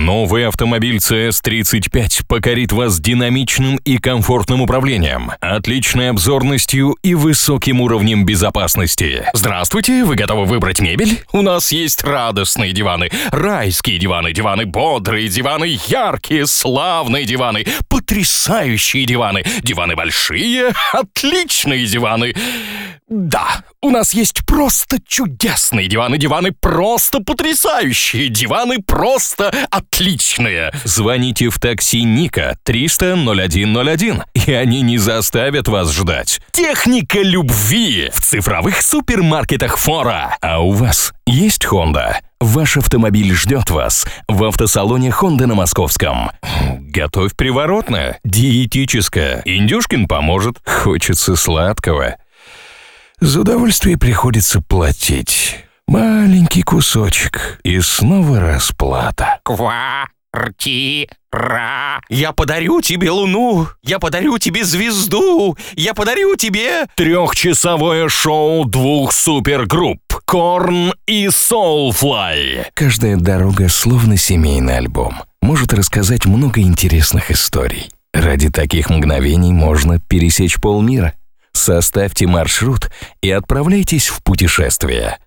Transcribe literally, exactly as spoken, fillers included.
Новый автомобиль си эс тридцать пять покорит вас динамичным и комфортным управлением, отличной обзорностью и высоким уровнем безопасности. Здравствуйте, вы готовы выбрать мебель? У нас есть радостные диваны, райские диваны, диваны бодрые, диваны яркие, славные диваны, потрясающие диваны, диваны большие, отличные диваны. Да, у нас есть просто чудесные диваны, диваны просто потрясающие, диваны просто отличные. Звоните в такси Ника триста ноль один ноль один, и они не заставят вас ждать. Техника любви в цифровых супермаркетах Фора. А у вас есть Honda? Ваш автомобиль ждет вас в автосалоне Honda на Московском. Готовь приворотное, диетическое. Индюшкин поможет. Хочется сладкого. За удовольствие приходится платить. Маленький кусочек, и снова расплата. Квартира. Я подарю тебе луну, я подарю тебе звезду, я подарю тебе... Трехчасовое шоу двух супергрупп Корн и Soulfly. Каждая дорога словно семейный альбом. Может рассказать много интересных историй. Ради таких мгновений можно пересечь полмира. Составьте маршрут и отправляйтесь в путешествие.